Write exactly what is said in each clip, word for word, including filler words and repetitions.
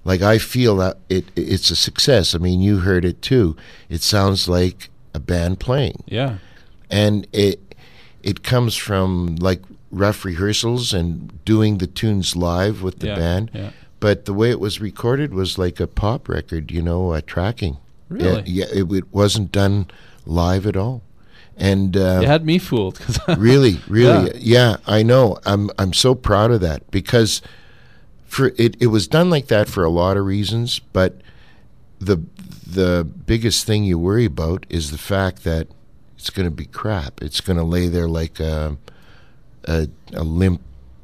like I feel that it it's a success. I mean, you heard it too. It sounds like a band playing. Yeah. And it it comes from like rough rehearsals and doing the tunes live with the Yeah, band. yeah. But the way it was recorded was like a pop record, you know, a tracking. Really? Yeah, yeah, it, it wasn't done live at all. And uh, You had me fooled. 'Cause really, really, Yeah. yeah. I know. I'm I'm so proud of that because for it, it was done like that for a lot of reasons. But the the biggest thing you worry about is the fact that it's going to be crap. It's going to lay there like a a, a limp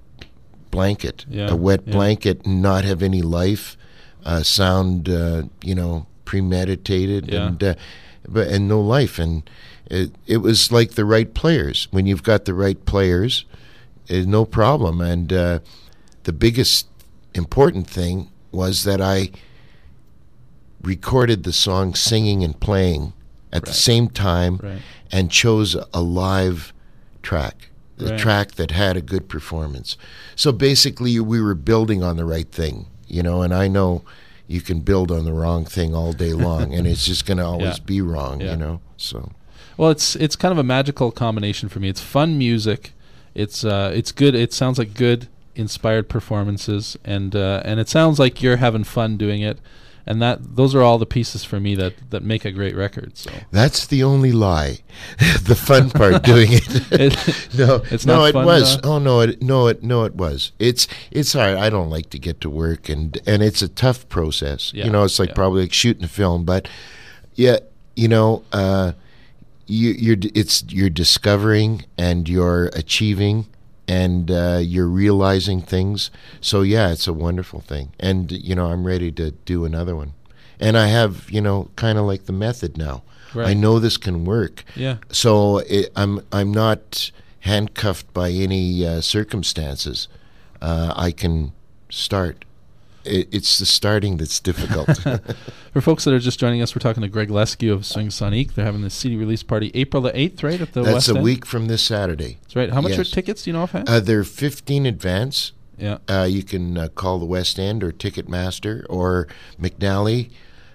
blanket, Yeah, a wet yeah. blanket, and not have any life. Uh, sound, uh, you know, premeditated, Yeah. and uh, but and no life. And it it was like the right players. When you've got the right players, it's no problem. And uh, the biggest important thing was that I recorded the song singing and playing at the Right. same time, Right. and chose a live track, a Right. track that had a good performance. So basically, we were building on the right thing, you know. And I know you can build on the wrong thing all day long, and it's just going to always Yeah. be wrong, Yeah. you know. So Well, it's it's kind of a magical combination for me. It's fun music. It's uh, it's good. It sounds like good, inspired performances, and uh, and it sounds like you're having fun doing it. And that those are all the pieces for me that, that make a great record. So that's the only lie, the fun part doing it. It- no, it's no, not it fun, was. uh, oh no, it no, it no, it was. It's it's hard. I don't like to get to work, and and it's a tough process. Yeah, You know, it's like yeah. probably like shooting a film, but yeah, you know, uh, you, you're d- it's you're discovering and you're achieving. And uh, you're realizing things. So, yeah, it's a wonderful thing. And, you know, I'm ready to do another one. And I have, you know, kind of like the method now. Right. I know this can work. Yeah. So it, I'm I'm not handcuffed by any uh, circumstances. Uh, I can start. It, it's the starting that's difficult. For folks that are just joining us, we're talking to Greg Lescue of Swing Sonique. They're having the C D release party April the eighth, right, at the That's West a End? week from this Saturday. That's right. How much Yes. are tickets? Do you know offhand? Uh, they're fifteen advance. yeah. Uh, you can uh, call the West End or Ticketmaster or McNally,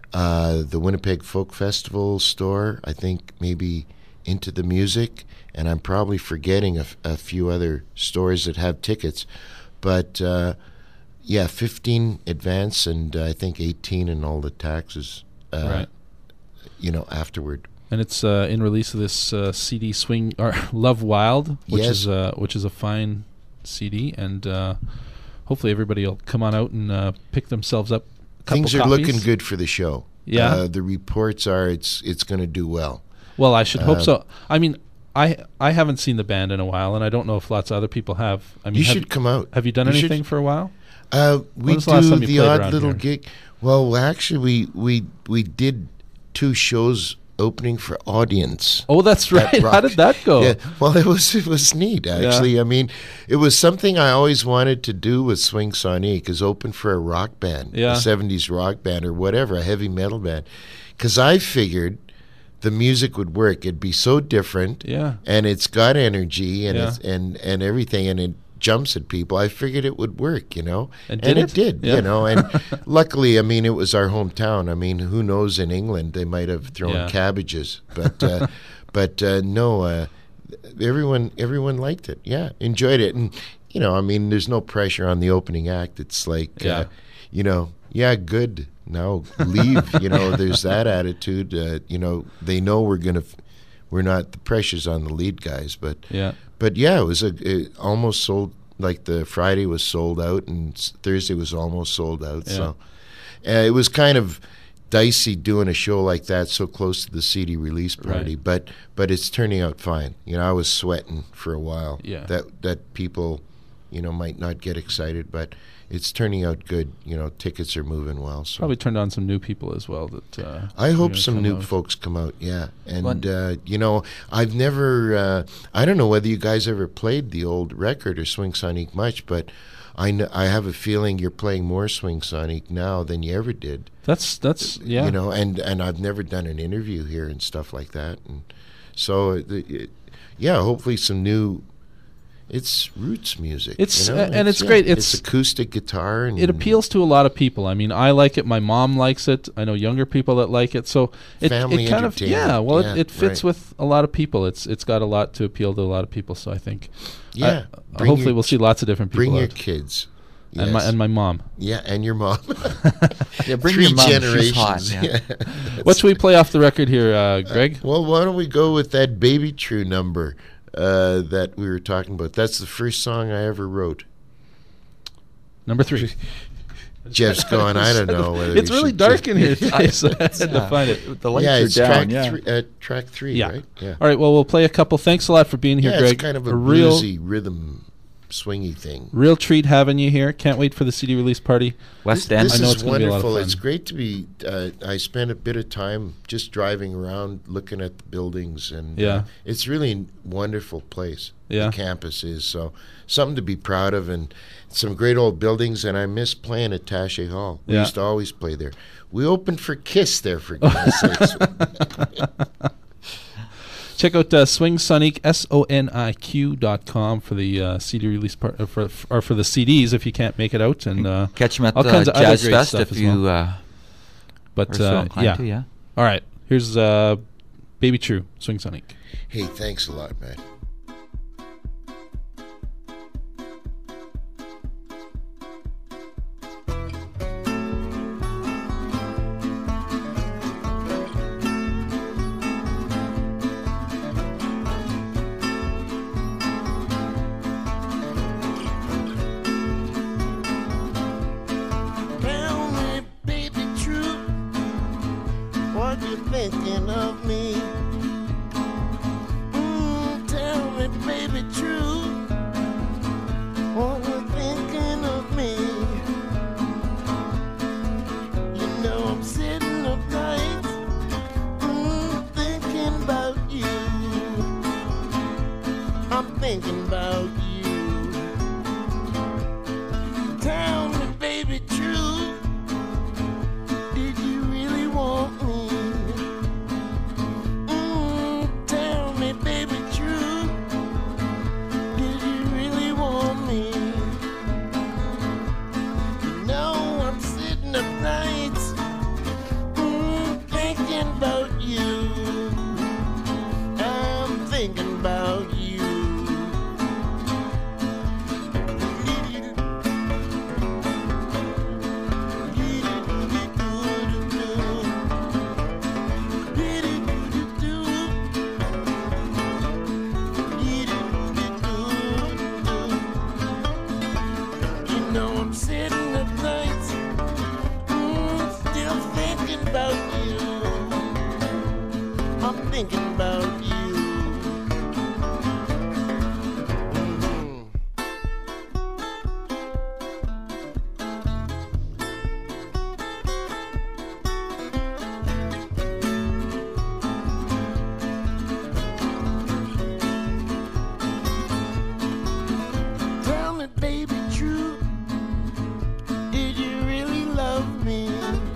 uh, the Winnipeg Folk Festival store, I think maybe Into the Music, and I'm probably forgetting a, f- a few other stores that have tickets. But, uh, yeah, fifteen advance and uh, I think eighteen and all the taxes, uh, Right. you know, afterward. And it's uh, in release of this uh, C D Swing or Love Wild, which Yes. is uh, which is a fine C D, and uh, hopefully everybody will come on out and uh, pick themselves up a couple Things are copies. looking good for the show. Yeah. Uh, the reports are it's it's going to do well. Well, I should hope Uh, so. I mean, I I haven't seen the band in a while, and I don't know if lots of other people have. I mean, You have, should come out. have you done You should- anything for a while? Uh, we was the last do time you the played odd around little here? gig. Well, actually, we we we did two shows opening for audience. Oh, that's at right. How Rock. did that go? Yeah, well, it was it was neat actually. I mean, it was something I always wanted to do with Swing Sonique, is open for a rock band, Yeah. a seventies rock band or whatever, a heavy metal band, because I figured the music would work. It'd be so different, Yeah. and it's got energy and Yeah. it's, and and everything, and it jumps at people. I figured it would work, you know, And did it? it? did, Yeah. you know. And luckily, I mean, it was our hometown. I mean, who knows in England they might have thrown Yeah. cabbages, but uh, but uh, no, uh, everyone everyone liked it. Yeah, enjoyed it, and you know, I mean, there's no pressure on the opening act. It's like, Yeah. uh, you know, yeah, good. Now leave. You know, there's that attitude. Uh, you know, they know we're gonna. F- we're not the pressure's on the lead guys, but Yeah. but yeah, it was a it almost sold. Like the Friday was sold out, and s- Thursday was almost sold out. Yeah. So uh, it was kind of dicey doing a show like that so close to the C D release party. Right. But but it's turning out fine. You know, I was sweating for a while. Yeah. That that people, you know, might not get excited, but it's turning out good. You know, tickets are moving well. So Probably turned on some new people as well. That uh, I are hope gonna some come new out. folks come out, yeah. And, What- uh, you know, I've never, uh, I don't know whether you guys ever played the old record or Swing Sonique much, but I, kn- I have a feeling you're playing more Swing Sonique now than you ever did. That's that's yeah. You know, and, and I've never done an interview here and stuff like that. And so, the, it, yeah, hopefully some new it's roots music. It's you know? uh, and it's yeah, great. It's, It's acoustic guitar, and it appeals to a lot of people. I mean, I like it. My mom likes it. I know younger people that like it. So it, Family it kind of entertainment. yeah. Well, Yeah, it, it fits right. with a lot of people. It's it's got a lot to appeal to a lot of people. So I think Yeah, uh, bring hopefully your we'll see lots of different people. bring your out. kids. and my Yes. and my mom. Yeah, and your mom. Yeah, bring Three your mom. generations. She's hot. Yeah. What should we play off the record here, uh, Greg? Well, why don't we go with that Baby True number uh, that we were talking about? That's the first song I ever wrote. Number three. Jeff's going, I don't know whether It's we really should dark do- in here today, so I had to Yeah. find it. The lights yeah, are it's down. track, yeah. three, uh, track three, Yeah. right? Yeah. All right, well, we'll play a couple. Thanks a lot for being here, yeah, Greg. it's kind of a, real, bluesy rhythm, swingy thing. real treat having you here. Can't wait for the C D release party. West This, End. this I know is it's gonna be a lot of wonderful. fun. It's great to be. Uh, I spent a bit of time just driving around, looking at the buildings, and Yeah. uh, it's really a wonderful place. Yeah. The campus is so something to be proud of, and some great old buildings. And I miss playing at Taché Hall. We Yeah. used to always play there. We opened for Kiss there, for goodness sakes. Check out uh, Swing Sonic, S O N I Q dot com for the uh, C D release part, uh, for, or for the C Ds if you can't make it out. And uh, Catch them at all the kinds of other Jazz great Fest stuff if as you well. uh, are But so uh, inclined yeah. to. Yeah. All right, here's uh, Baby True, Swing Sonic. Hey, thanks a lot, man. Tell me, baby, true, what you thinking of me? Mm, tell me, baby, true, what you thinking of me? You know I'm sitting up nights, mm, thinking about you. I'm thinking about you. Tell me, baby, true, did you really want me? Mm, tell me, baby, true, did you really want me? You know I'm sitting up nights, mm, thinking about you. I'm thinking about you. You know I'm sitting at nights, mm, still thinking about you. I'm thinking about you. Mhm. Tell me, baby, true, did you really love me?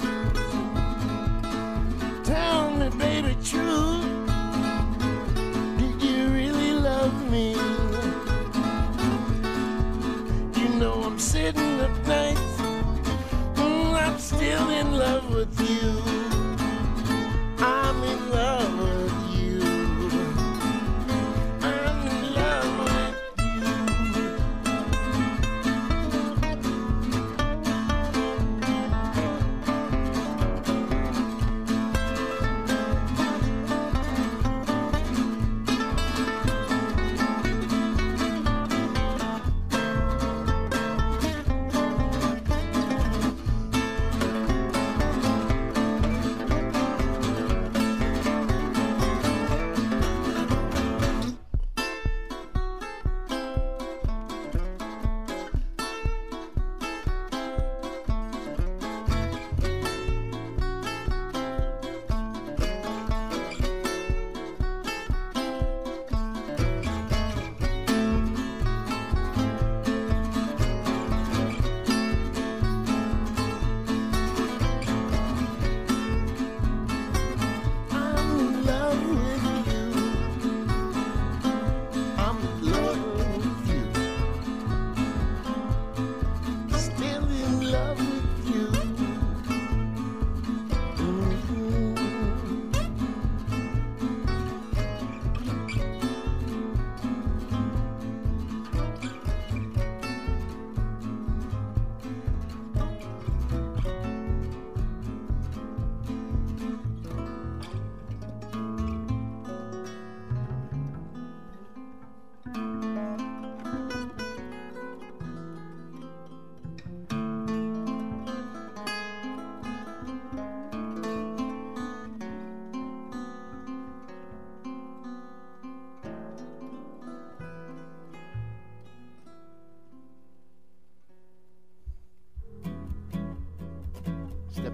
Tell me, baby, true, did you really love me? You know I'm sitting up nights, mm, I'm still in love with you. I'm in love with you. I'm in love with you.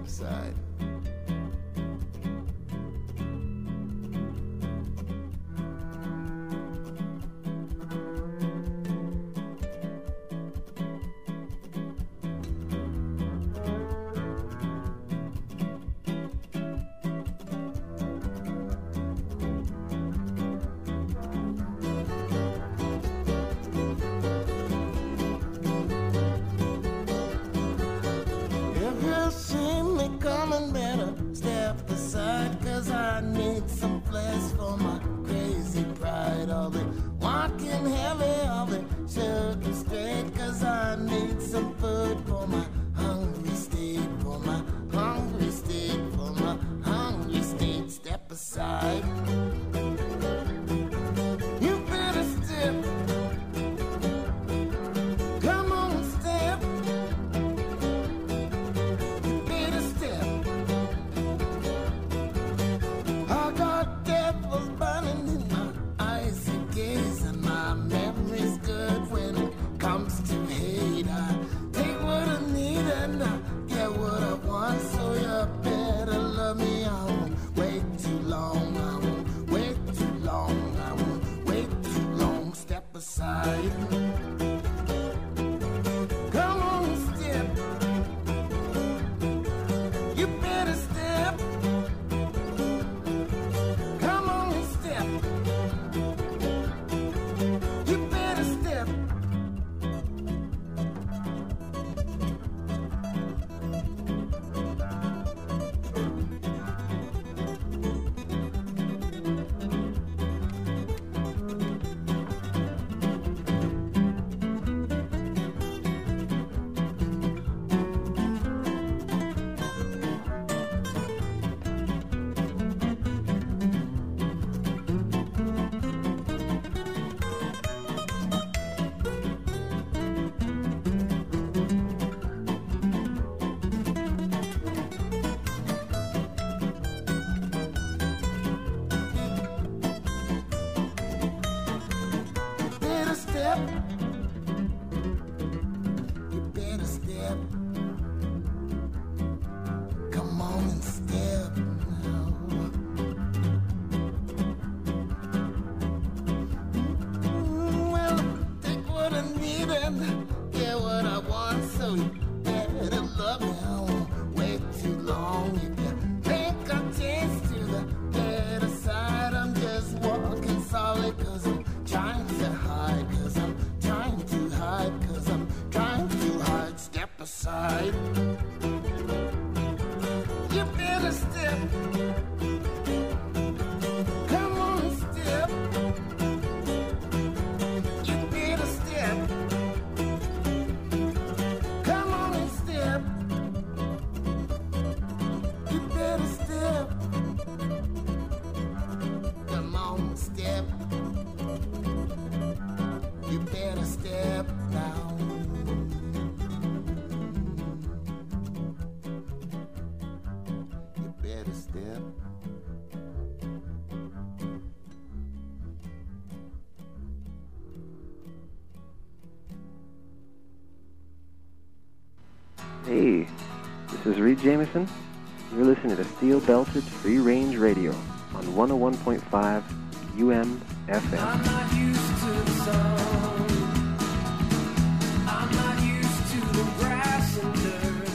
aside. Hey, this is Reed Jameson. You're listening to Steel Belted Free Range Radio on one oh one point five U M F M. I'm not used to the sun. I'm not used to the grass and dirt.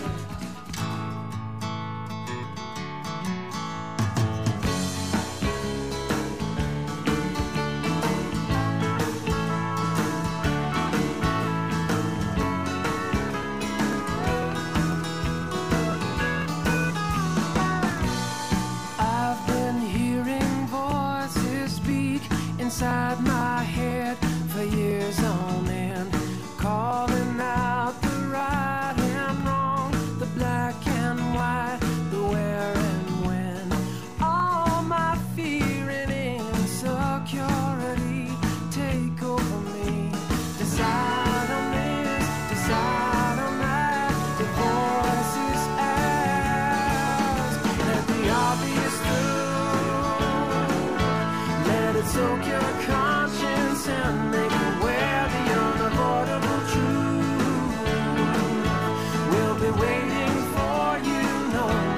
I've been hearing voices speak inside my head for years on end, calling out the right and wrong, the black and white, the where and when. All my fear and insecurity take over me. Decide on this, decide on that. The voices ask, let the obvious through. Let it soak your conscience and make you wear the unavoidable truth. We'll be waiting for you, no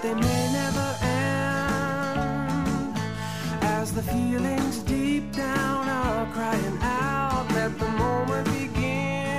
they may never end. As the feelings deep down are crying out, let the moment begin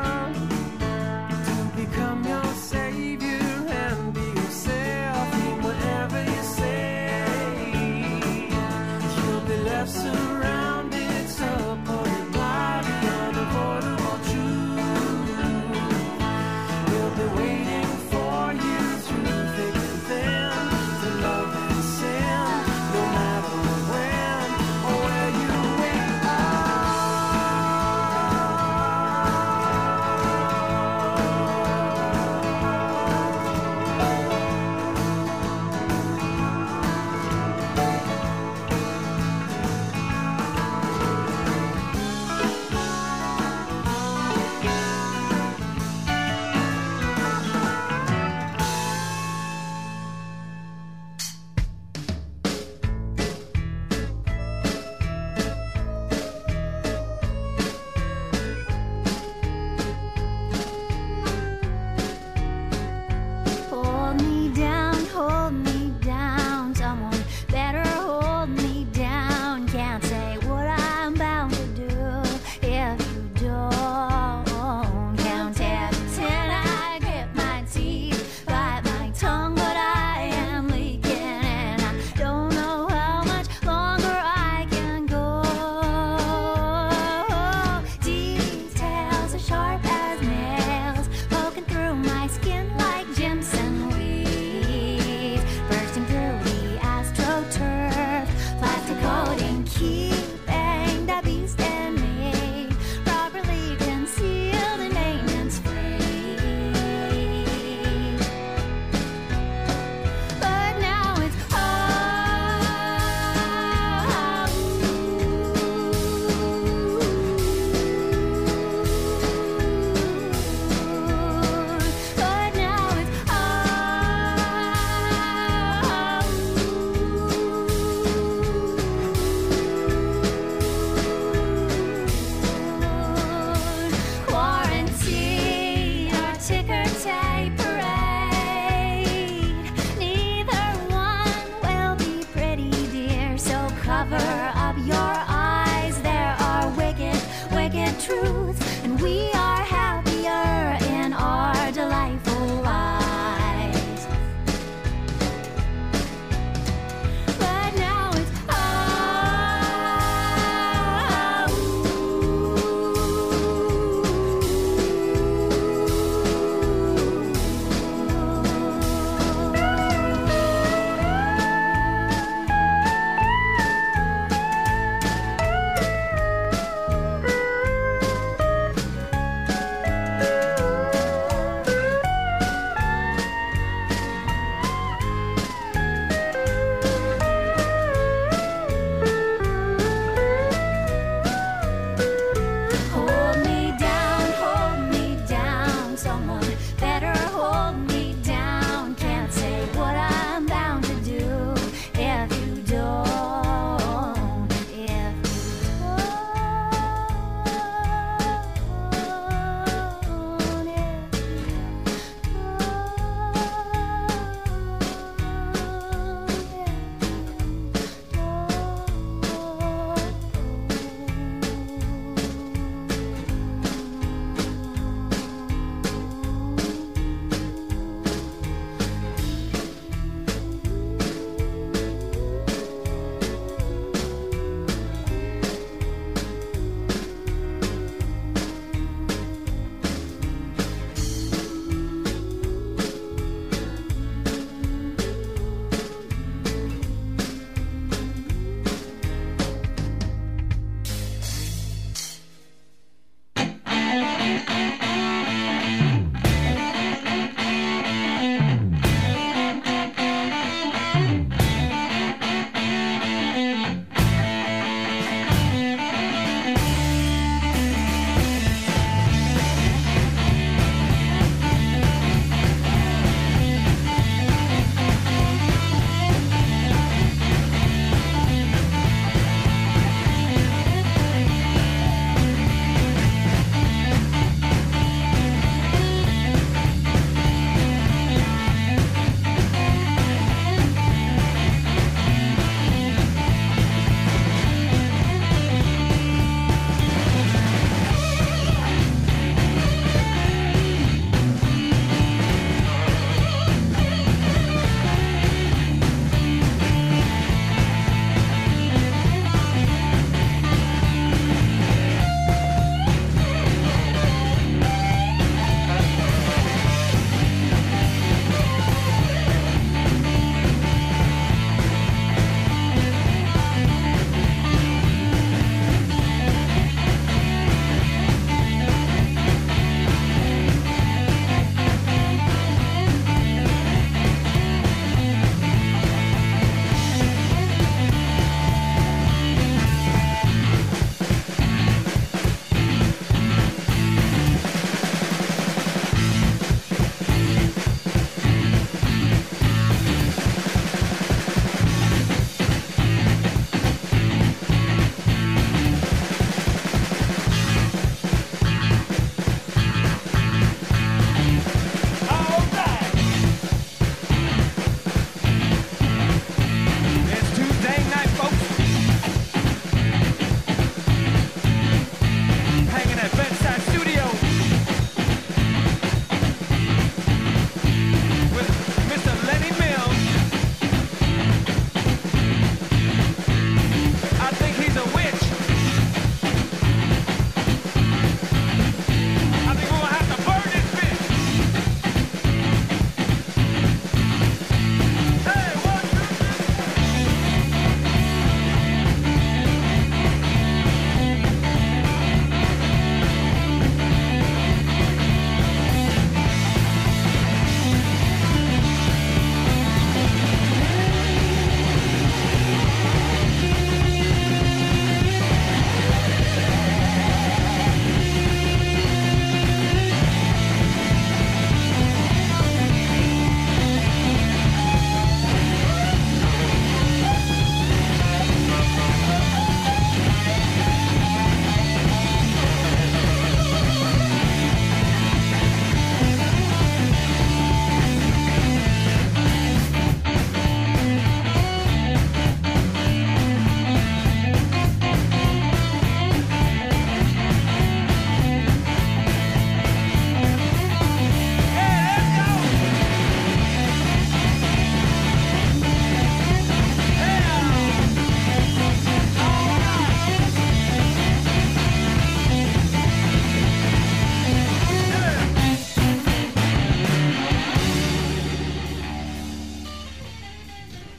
to become your savior and be yourself. Mean whatever you say, you'll be left surrounded, supported by the unavoidable truth. We'll be waiting for you through thick and thin, to love and sin, no matter when or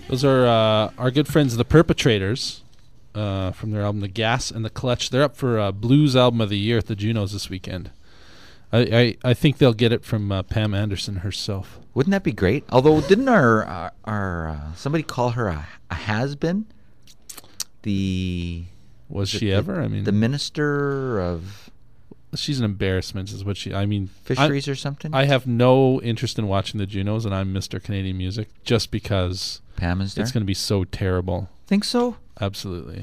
Those are uh, our good friends, the Perpetrators, uh, from their album The Gas and the Clutch. They're up for uh, Blues Album of the Year at the Junos this weekend. I I, I think they'll get it from uh, Pam Anderson herself. Wouldn't that be great? Although, didn't our our, our uh, somebody call her a, a has-been? The Was the, she ever? I mean, the minister of she's an embarrassment, is what she. I mean, fisheries I, or something. I have no interest in watching the Junos, and I'm Mister Canadian Music just because Pam is there. it's going to be so terrible. Think so? Absolutely.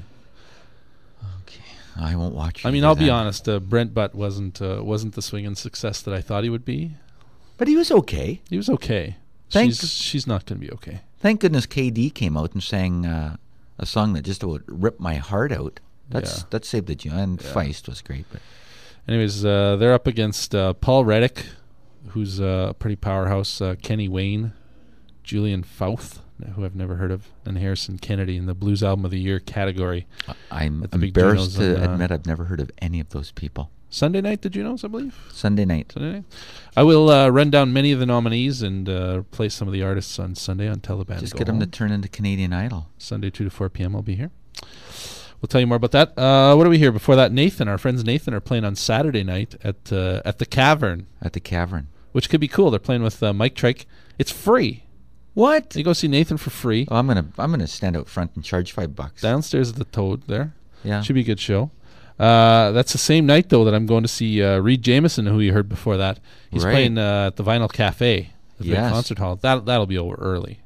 Okay, I won't watch. I you mean, do I'll be that. honest. Uh, Brent Butt wasn't uh, wasn't the swinging success that I thought he would be. But he was okay. He was okay. Thanks. She's she's not going to be okay. Thank goodness K D came out and sang uh, a song that just would rip my heart out. That's Yeah. that saved the June. And Yeah. Feist was great, but Anyways, uh, they're up against uh, Paul Reddick, who's uh, a pretty powerhouse, uh, Kenny Wayne, Julian Fouth, who I've never heard of, and Harrison Kennedy in the Blues Album of the Year category. I'm At the big embarrassed Junos to on, uh, admit I've never heard of any of those people. Sunday night, the Junos, I believe. Sunday night. Sunday night. I will uh, run down many of the nominees and uh, play some of the artists on Sunday on Teleband. Just Go get them to Home. turn into Canadian Idol. Sunday, two to four p.m. I'll be here. We'll tell you more about that. Uh, what do we hear? Before that, Nathan, our friends Nathan, are playing on Saturday night at uh, at the Cavern, At the Cavern. which could be cool. They're playing with uh, Mike Trike. It's free. What? You go see Nathan for free. Oh, I'm gonna I'm gonna stand out front and charge five bucks. Downstairs at the Toad there. Yeah. Should be a good show. Uh, that's the same night, though, that I'm going to see uh, Reed Jameson, who you heard before that. He's Right. playing uh, at the Vinyl Cafe, the big Yes. concert hall. That, that'll be over early.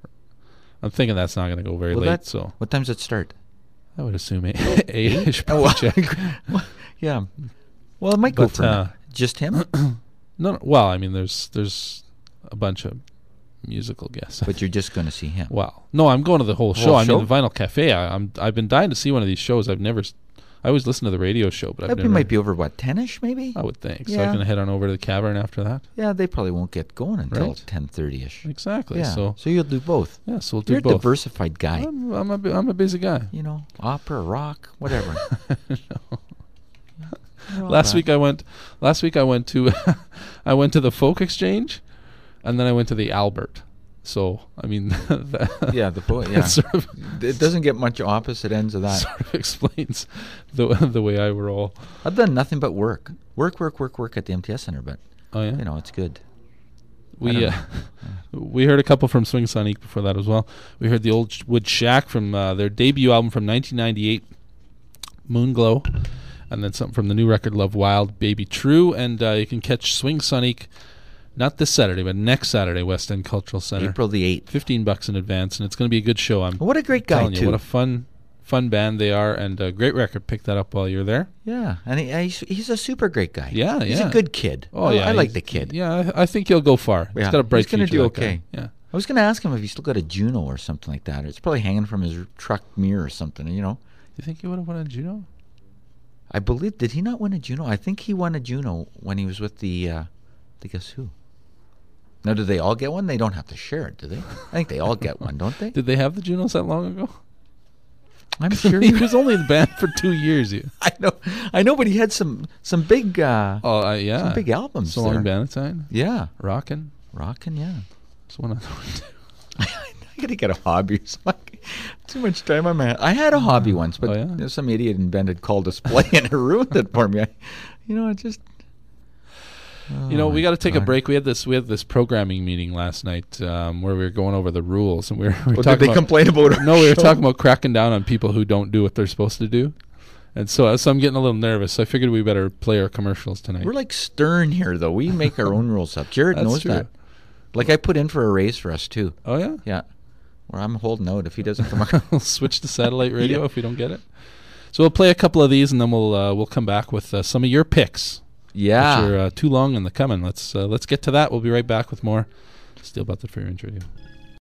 I'm thinking that's not going to go very Well, late, that- so What time's it start? I would assume eight- eight-ish. Oh, well, check. yeah. Well, it might go But, for uh, just him. No, no, well, I mean, there's there's a bunch of musical guests. But you're just going to see him. Well, no, I'm going to the whole show. Whole I show? mean, the Vinyl Cafe. I, I'm I've been dying to see one of these shows. I've never. s- I always listen to the radio show, but I've That never. might be over what ten-ish maybe. I would think so. I Yeah. can head on over to the Cavern after that. Yeah, they probably won't get going until Right. ten thirty-ish. Exactly. Yeah. So So you'll do both. yeah, so we'll do You're a both. diversified guy. I'm, I'm a bu- I'm a busy guy. You know, opera, rock, whatever. You're all Last that. week I went. Last week I went to. I went to the Folk Exchange, and then I went to the Albert. So I mean, that, Yeah, the poet. that Yeah, sort of it doesn't get much opposite ends of that. sort of explains the the way I roll. I've done nothing but work, work, work, work, work at the M T S Center. But Oh yeah. you know, it's good. I We don't uh, we heard a couple from Swing Sonic before that as well. We heard the Old Sh- Wood Shack from uh, their debut album from nineteen ninety-eight, Moonglow, and then something from the new record Love Wild, Baby True. And uh, you can catch Swing Sonic not this Saturday, but next Saturday, West End Cultural Center. April the eighth. Fifteen bucks in advance, and it's going to be a good show. I'm What a great guy telling you, too. what a fun fun band they are, and a great record. Pick that up while you're there. Yeah, and he, he's, he's a super great guy. Yeah, he's yeah. a good kid. Oh I, yeah, I like he's- the kid. Yeah, I, I think he'll go far. Yeah, He's got a bright he's gonna future. do that guy. okay. Yeah. I was going to ask him if he still got a Juno or something like that. It's probably hanging from his truck mirror or something. You know, You think he would have won a Juno? I believe did he not win a Juno? I think he won a Juno when he was with the, uh, the guess who. Now, do they all get one? They don't have to share it, do they? I think they all get one, don't they? Did they have the Junos that long ago? I'm sure. he was only in the band for two years. You. I know, I know, but he had some some big uh, Oh uh, yeah, some big albums. So Long there. Bannatyne, Yeah, Rockin'. rocking. Yeah. It's one of those. I gotta get a hobby. It's like too much time on my hand. I had a hobby once, but Oh, yeah? there's some idiot invented call display and it ruined it for me. I, you know, it just. You know, Oh, we got to take a God. break. We had this we had this programming meeting last night um, where we were going over the rules, and we were, we were Well, talking did they about, complain about our No, we were show? talking about cracking down on people who don't do what they're supposed to do, and so, uh, so I'm getting a little nervous. So I figured we better play our commercials tonight. We're like stern here, though. We make our own rules up. Jared That's knows true. that. Like I put in for a raise for us too. Oh yeah, Yeah, where I'm holding out if he doesn't come up. we'll switch to satellite radio Yeah. if we don't get it. So we'll play a couple of these, and then we'll uh, we'll come back with uh, some of your picks. Yeah. Which are uh, too long in the coming. Let's uh, let's get to that. We'll be right back with more Steel Belted Free Range Radio.